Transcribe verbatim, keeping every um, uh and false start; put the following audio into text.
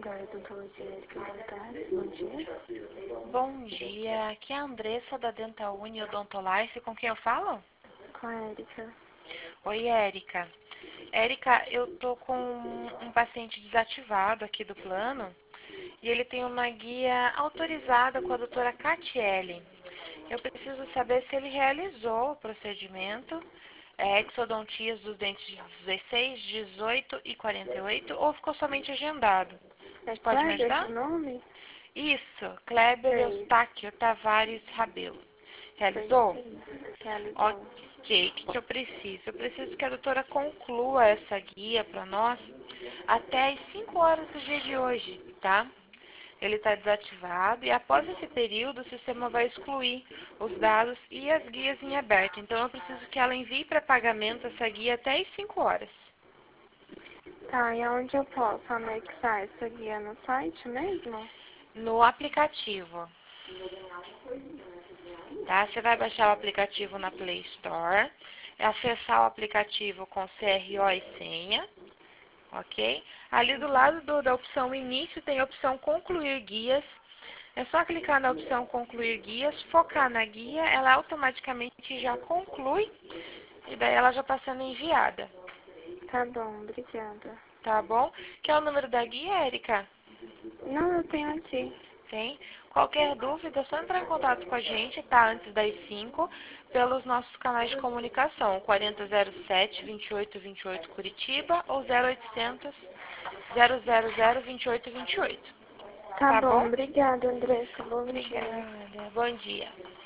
Dentária Odontologia Érica Dentária. Bom dia. Bom dia, aqui é a Andressa da Dental Uni Odontolife, com quem eu falo? Com a Érica. Oi, Érica. Érica, eu tô com um paciente desativado aqui do plano e ele tem uma guia autorizada com a doutora Catiele. Eu preciso saber se ele realizou o procedimento, é, exodontias dos dentes de dezesseis, dezoito e quarenta e oito ou ficou somente agendado. É Você pode me Kleber ajudar? o nome? Isso, Kleber Sei. Eustáquio Tavares Rabelo. Foi Realizou? isso aí. Realizou. Ok, o que, que eu preciso? Eu preciso que a doutora conclua essa guia para nós até as cinco horas do dia de hoje, tá? Ele está desativado e após esse período o sistema vai excluir os dados e as guias em aberto. Então eu preciso que ela envie para pagamento essa guia até as cinco horas. Tá, e aonde eu posso anexar essa guia no site mesmo? No aplicativo, tá? Você vai baixar o aplicativo na Play Store, acessar o aplicativo com C R O e senha, ok? Ali do lado do, da opção início tem a opção concluir guias. É só clicar na opção concluir guias, focar na guia, ela automaticamente já conclui e daí ela já está sendo enviada, Tá bom, obrigada. tá bom? Que é o número da guia, Érica? Não, eu tenho aqui. Tem. Qualquer dúvida, é só entrar em contato com a gente, tá? Antes das cinco, pelos nossos canais de comunicação, quarenta zero sete, vinte e oito vinte e oito Curitiba ou zero oitocentos, zero zero zero, vinte e oito vinte e oito. Tá Tá bom, bom? obrigada, Andressa. Bom dia. Obrigada. Bom dia.